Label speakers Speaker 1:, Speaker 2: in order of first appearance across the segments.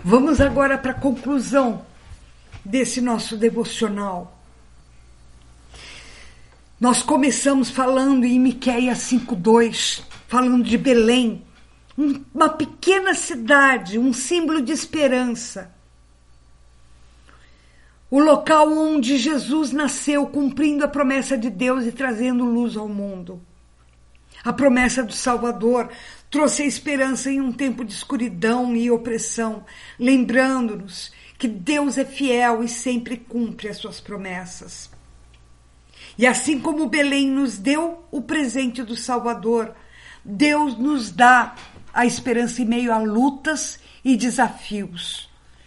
Speaker 1: Vamos agora para a conclusão desse nosso devocional. Nós começamos falando em Miqueias 5:2, falando de Belém, uma pequena cidade, um símbolo de esperança. O local onde Jesus nasceu, cumprindo a promessa de Deus e trazendo luz ao mundo. A promessa do Salvador trouxe a esperança em um tempo de escuridão e opressão, lembrando-nos que Deus é fiel e sempre cumpre as suas promessas. E assim como Belém nos deu o presente do Salvador, Deus nos dá a esperança em meio a lutas e desafios.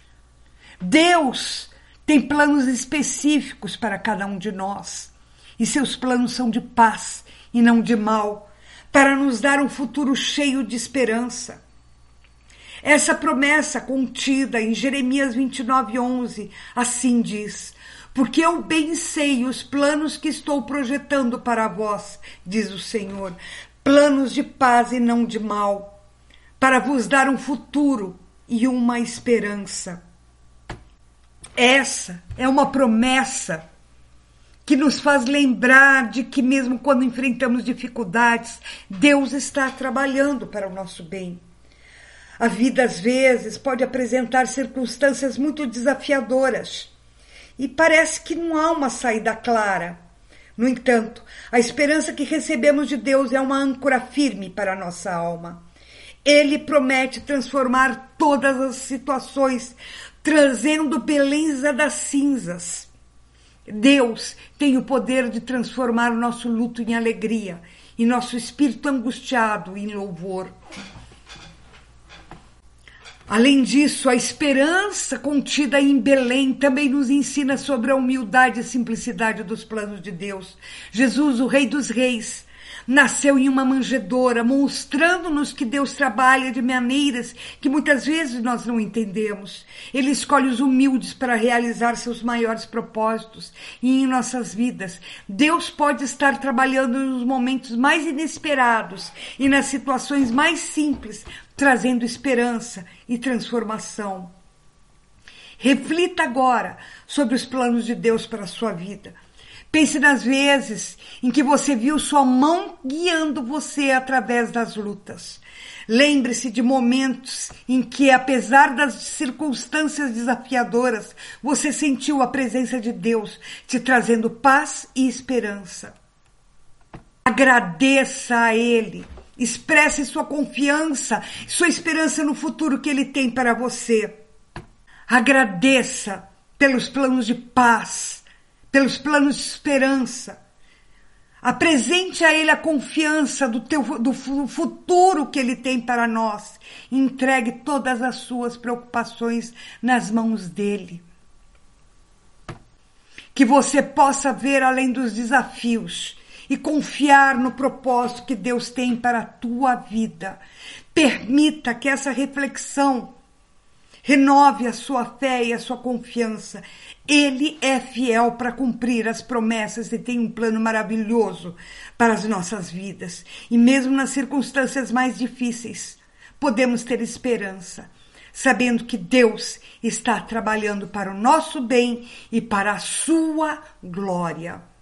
Speaker 1: Deus tem planos específicos para cada um de nós, e seus planos são de paz e não de mal, para nos dar um futuro cheio de esperança. Essa promessa contida em Jeremias 29:11, assim diz: porque eu bem sei os planos que estou projetando para vós, diz o Senhor, planos de paz e não de mal, para vos dar um futuro e uma esperança. Essa é uma promessa que nos faz lembrar de que mesmo quando enfrentamos dificuldades, Deus está trabalhando para o nosso bem. A vida, às vezes, pode apresentar circunstâncias muito desafiadoras e parece que não há uma saída clara. No entanto, a esperança que recebemos de Deus é uma âncora firme para a nossa alma. Ele promete transformar todas as situações, trazendo beleza das cinzas. Deus tem o poder de transformar o nosso luto em alegria e nosso espírito angustiado em louvor. Além disso, a esperança contida em Belém também nos ensina sobre a humildade e simplicidade dos planos de Deus. Jesus, o Rei dos Reis, nasceu em uma manjedoura, mostrando-nos que Deus trabalha de maneiras que muitas vezes nós não entendemos. Ele escolhe os humildes para realizar seus maiores propósitos. E em nossas vidas, Deus pode estar trabalhando nos momentos mais inesperados e nas situações mais simples, trazendo esperança e transformação. Reflita agora sobre os planos de Deus para a sua vida. Pense nas vezes em que você viu sua mão guiando você através das lutas. Lembre-se de momentos em que, apesar das circunstâncias desafiadoras, você sentiu a presença de Deus te trazendo paz e esperança. Agradeça a Ele. Expresse sua confiança, sua esperança no futuro que Ele tem para você. Agradeça pelos planos de paz, pelos planos de esperança. Apresente a Ele a confiança do futuro que Ele tem para nós. Entregue todas as suas preocupações nas mãos dEle. Que você possa ver além dos desafios e confiar no propósito que Deus tem para a tua vida. Permita que essa reflexão renove a sua fé e a sua confiança. Ele é fiel para cumprir as promessas e tem um plano maravilhoso para as nossas vidas. E mesmo nas circunstâncias mais difíceis, podemos ter esperança, sabendo que Deus está trabalhando para o nosso bem e para a sua glória.